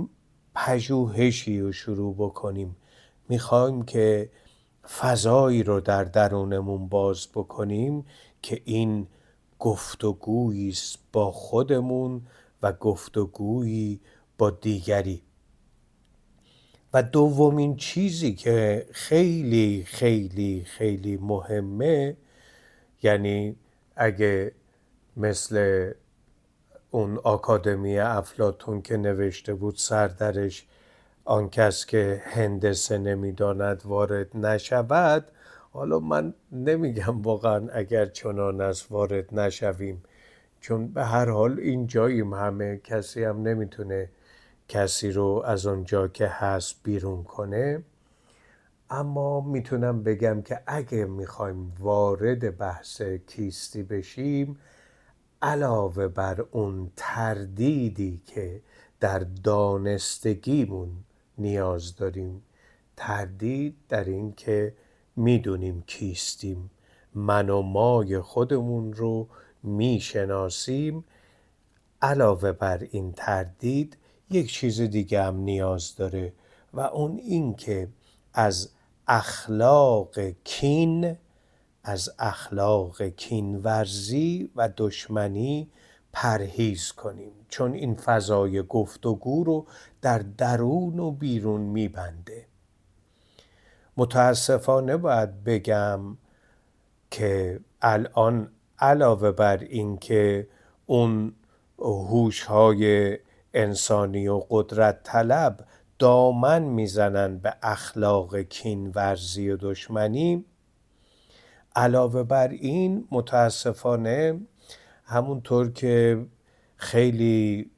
پژوهشی رو شروع بکنیم، میخوایم که فضایی رو در درونمون باز بکنیم که این گفتگویی است با خودمون و گفتگویی با دیگری. و دومین چیزی که خیلی خیلی خیلی مهمه، یعنی اگه مثل اون آکادمی افلاطون که نوشته بود سردرش آن کس که هندسه نمیداند وارد نشود، حالا من نمیگم واقعا اگر چنان است وارد نشویم، چون به هر حال این جاییم، همه کسی هم نمیتونه کسی رو از اونجا که هست بیرون کنه. اما میتونم بگم که اگه میخوایم وارد بحث کیستی بشیم، علاوه بر اون تردیدی که در دانستگیمون نیاز داریم، تردید در این که میدونیم کیستیم، من و مای خودمون رو میشناسیم، علاوه بر این تردید یک چیز دیگه هم نیاز داره و اون این که از اخلاق کین از اخلاق کینورزی و دشمنی پرهیز کنیم، چون این فضای گفتگو رو در درون و بیرون میبنده. متاسفانه باید بگم که الان علاوه بر این که اون هوش‌های انسانی و قدرت طلب دامن میزنن به اخلاق کینورزی و دشمنی، علاوه بر این متاسفانه همونطور که خیلی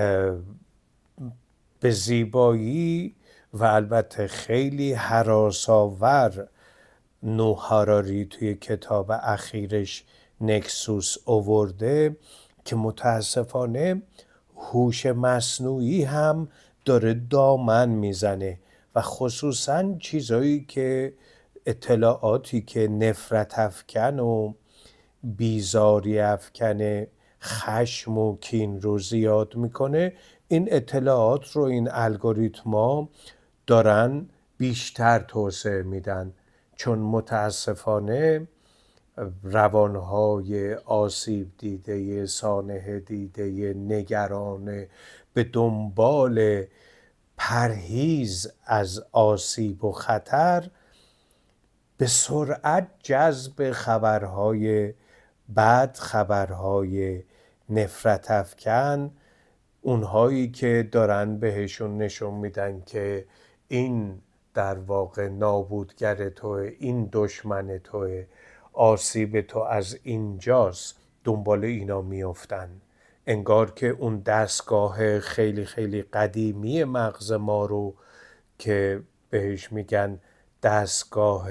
به زیبایی و البته خیلی هراس‌آور نوح هاراری توی کتاب اخیرش نکسوس آورده، که متاسفانه هوش مصنوعی هم داره دامن میزنه و خصوصا چیزایی که اطلاعاتی که نفرت افکن و بیزاری افکن، خشم و کین رو زیاد میکنه، این اطلاعات رو این الگوریتما دارن بیشتر توسعه میدن، چون متاسفانه روانهای آسیب دیده، سانحه دیده، نگران، به دنبال پرهیز از آسیب و خطر، به سرعت جذب خبرهای بد، خبرهای نفرت افکن، اونهایی که دارن بهشون نشون میدن که این در واقع نابودگر توه، این دشمن توه، آسیب تو از اینجاست، دنبال اینا میافتن. انگار که اون دستگاه خیلی خیلی قدیمی مغز ما رو که بهش میگن دستگاه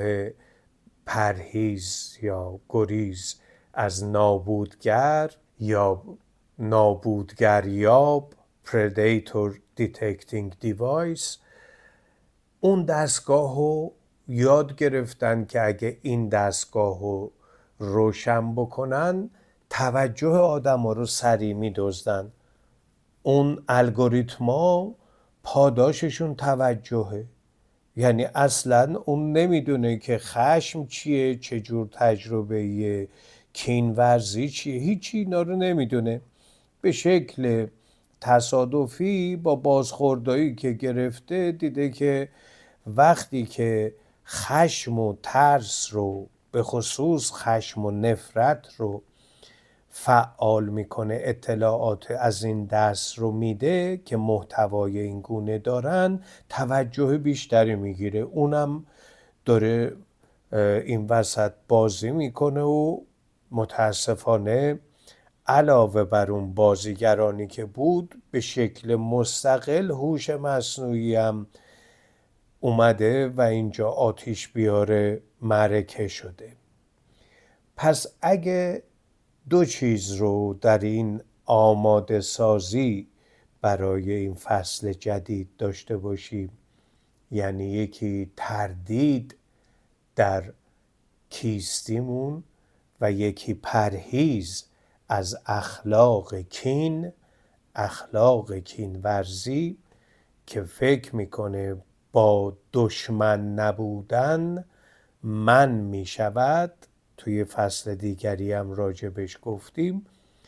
پرهیز یا گریز از نابودگر یا نابودگریاب Predator Detecting Device، اون دستگاه رو یاد گرفتن که اگه این دستگاه رو روشن بکنن توجه آدم ها رو سریع می دزدن. اون الگوریتما پاداششون توجهه، یعنی اصلا اون نمیدونه که خشم چیه، چجور تجربهیه، کینورزی چیه، هیچی اینا رو نمیدونه. به شکل تصادفی با بازخوردایی که گرفته دیده که وقتی که خشم و ترس رو، به خصوص خشم و نفرت رو فعال میکنه، اطلاعات از این دست رو میده که محتوای این گونه دارن، توجه بیشتری میگیره، اونم داره این وسط بازی میکنه و متاسفانه علاوه بر اون بازیگرانی که بود، به شکل مستقل هوش مصنوعی هم اومده و اینجا آتیش بیاره معرکه شده. پس اگه دو چیز رو در این آماده سازی برای این فصل جدید داشته باشیم، یعنی یکی تردید در کیستیمون و یکی پرهیز از اخلاق کین، اخلاق کین ورزی، که فکر میکنه با دشمن نبودن من میشود، توی فصل دیگری هم راجبش گفتیم،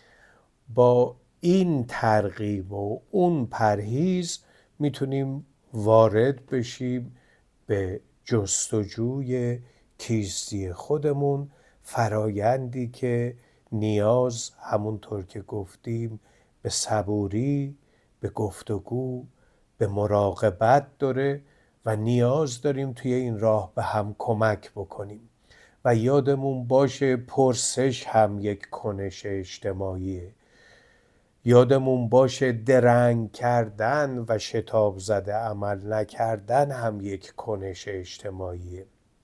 با این ترغیب و اون پرهیز میتونیم وارد بشیم به جستجوی کیستی خودمون، فرایندی که نیاز همونطور که گفتیم به صبوری، به گفتگو، به مراقبت داره و نیاز داریم توی این راه به هم کمک بکنیم. و یادمون باشه پرسش هم یک کنش اجتماعیه. یادمون باشه درنگ کردن و شتاب زده عمل نکردن هم یک کنش اجتماعیه.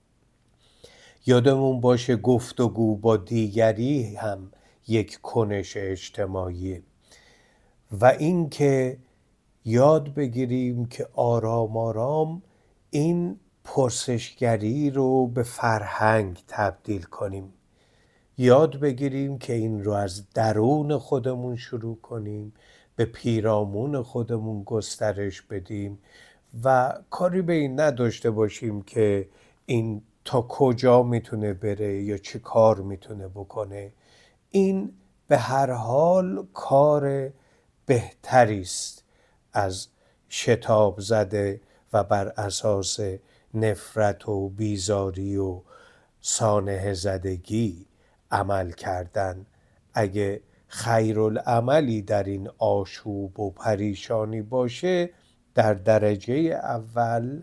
یادمون باشه گفتگو با دیگری هم یک کنش اجتماعیه. و این که یاد بگیریم که آرام آرام این پرسشگری رو به فرهنگ تبدیل کنیم. یاد بگیریم که این رو از درون خودمون شروع کنیم، به پیرامون خودمون گسترش بدیم و کاری به این نداشته باشیم که این تا کجا میتونه بره یا چه کار میتونه بکنه. این به هر حال کار بهتری است از شتاب زده و بر اساس نفرت و بیزاری و سانحه زدگی عمل کردن. اگه خیرالعملی در این آشوب و پریشانی باشه، در درجه اول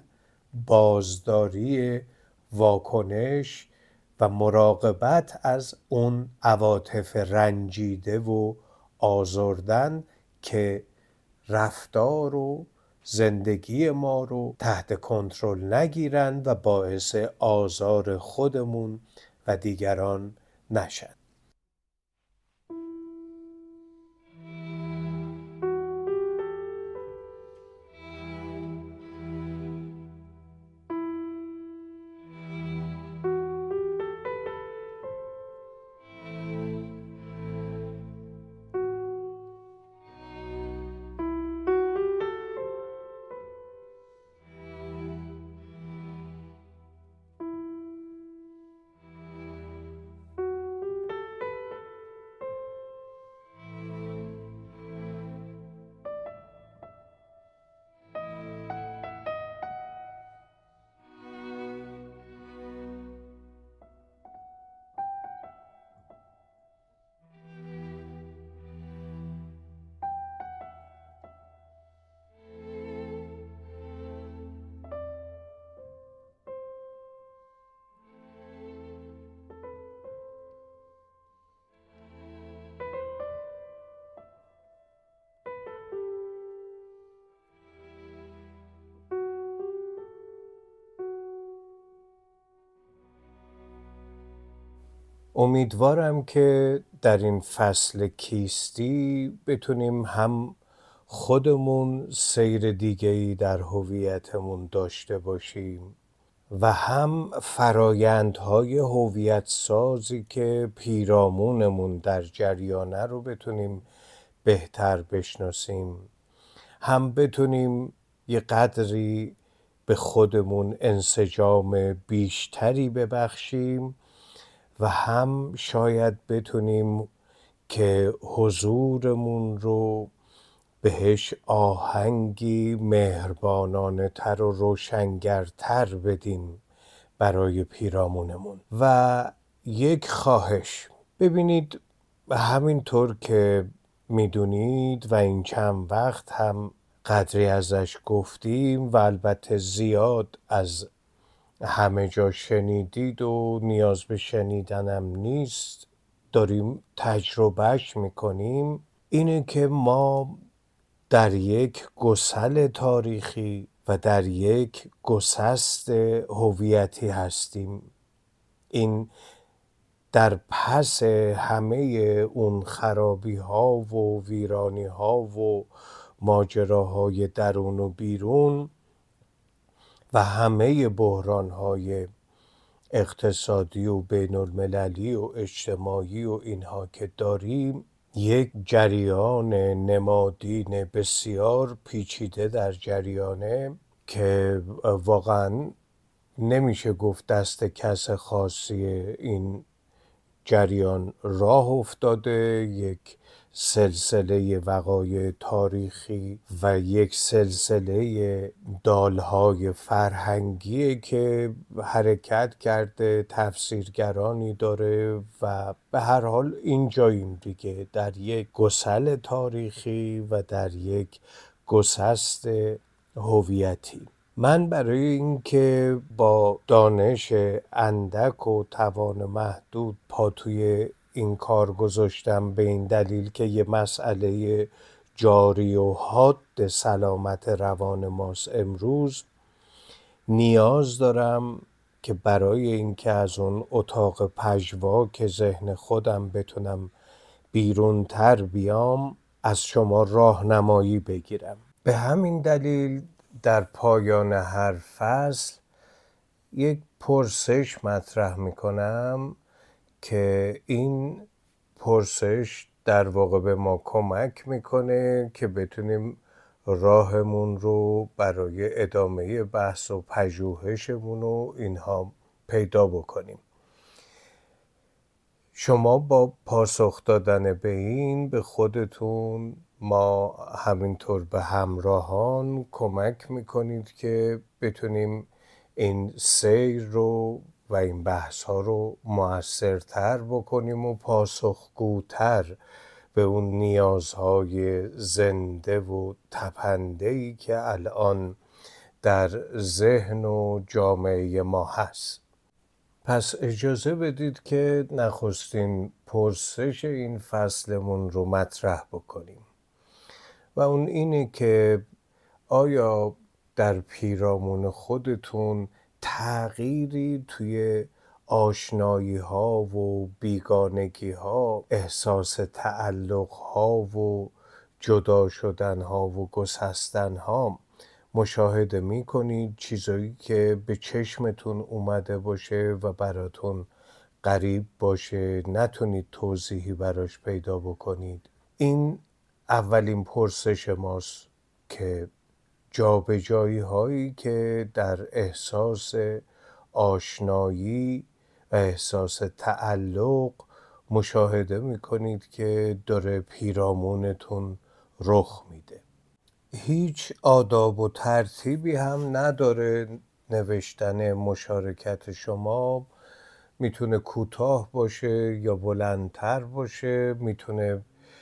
بازداری واکنش و مراقبت از اون عواطف رنجیده و آزردن که رفتار و زندگی ما رو تحت کنترل نگیرند و باعث آزار خودمون و دیگران نشن. امیدوارم که در این فصل کیستی بتونیم هم خودمون سیر دیگه‌ای در هویتمون داشته باشیم و هم فرایندهای هویت سازی که پیرامونمون در جریانه رو بتونیم بهتر بشناسیم. هم بتونیم یه قدری به خودمون انسجام بیشتری ببخشیم و هم شاید بتونیم که حضورمون رو بهش آهنگی مهربانانه تر و روشنگرتر بدیم برای پیرامونمون. و یک خواهش، ببینید همینطور که میدونید و این چند وقت هم قدری ازش گفتیم و البته زیاد از همه جا شنیدید و نیاز به شنیدنم نیست، داریم تجربهش میکنیم، اینه که ما در یک گسل تاریخی و در یک گسست هویتی هستیم. این در پس همه اون خرابی ها و ویرانی ها و ماجراهای درون و بیرون و همه بحران های اقتصادی و بین المللی و اجتماعی و اینها که داریم، یک جریان نمادین بسیار پیچیده در جریانه که واقعا نمیشه گفت دست کس خاصی این جریان راه افتاده. یک سلسله وقایع تاریخی و یک سلسله دالهای فرهنگی که حرکت کرده، تفسیرگرانی داره و به هر حال اینجاییم دیگه، در یک گسل تاریخی و در یک گسست هویتی. من برای اینکه با دانش اندک و توان محدود پا توی این کار گذاشتم، به این دلیل که یه مسئله جاری و حاد سلامت روان ماست امروز، نیاز دارم که برای اینکه از اون اتاق پژواک ذهن خودم بتونم بیرون تر بیام، از شما راهنمایی بگیرم. به همین دلیل در پایان هر فصل یک پرسش مطرح میکنم که این پرسش در واقع به ما کمک میکنه که بتونیم راهمون رو برای ادامه بحث و پژوهشمون و اینها پیدا بکنیم. شما با پاسخ دادن به این به خودتون، ما همینطور به همراهان کمک میکنید که بتونیم این سیر رو و این بحث ها رو مؤثرتر بکنیم و پاسخگوتر به اون نیازهای زنده و تپنده‌ای که الان در ذهن و جامعه ما هست. پس اجازه بدید که نخستین پرسش این فصلمون رو مطرح بکنیم و اون اینه که آیا در پیرامون خودتون تغییری توی آشنایی ها و بیگانگی ها، احساس تعلق ها و جدا شدن ها و گسستن ها مشاهده می کنید؟ چیزایی که به چشمتون اومده باشه و براتون غریب باشه، نتونید توضیحی براش پیدا بکنید؟ این اولین پرسش ماست که جابجایی هایی که در احساس آشنایی و احساس تعلق مشاهده می کنید که داره پیرامونتون رخ میده. هیچ آداب و ترتیبی هم نداره نوشتن مشارکت شما. میتونه کوتاه باشه یا بلندتر باشه، میتونه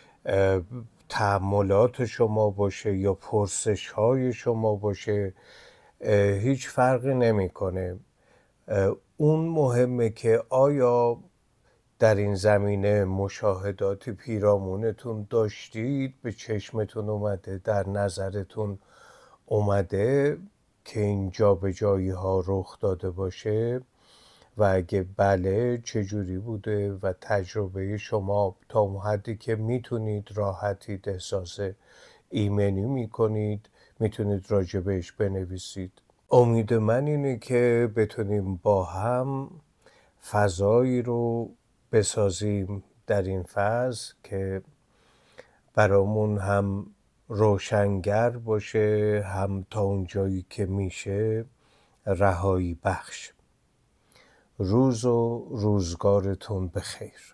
تأملات شما باشه یا پرسش های شما باشه، هیچ فرقی نمیکنه. اون مهمه که آیا در این زمینه مشاهداتی پیرامونتون داشتید، به چشمتون اومده، در نظرتون اومده که این جابجایی ها رخ داده باشه و اگه بله چجوری بوده و تجربه شما تا اون حدی که میتونید راحتید احساس ایمنی میکنید، میتونید راجع بهش بنویسید. امید من اینه که بتونیم با هم فضایی رو بسازیم در این فصل که برامون هم روشنگر باشه، هم تا اون جایی که میشه رهایی بخش. روز و روزگارتون بخیر.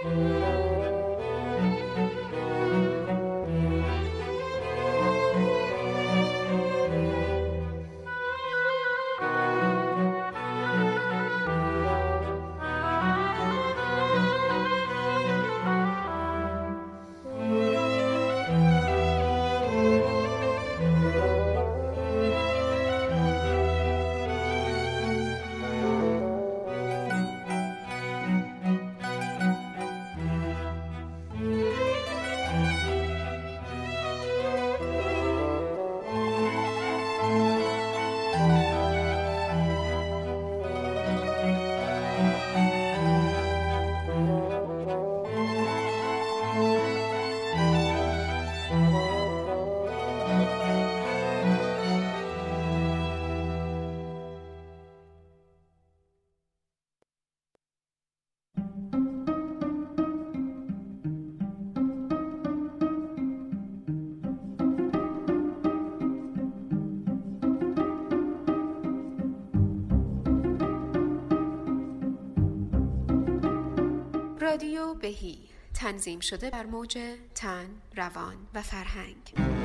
رادیو بهی تنظیم شده بر موج تن، روان و فرهنگ.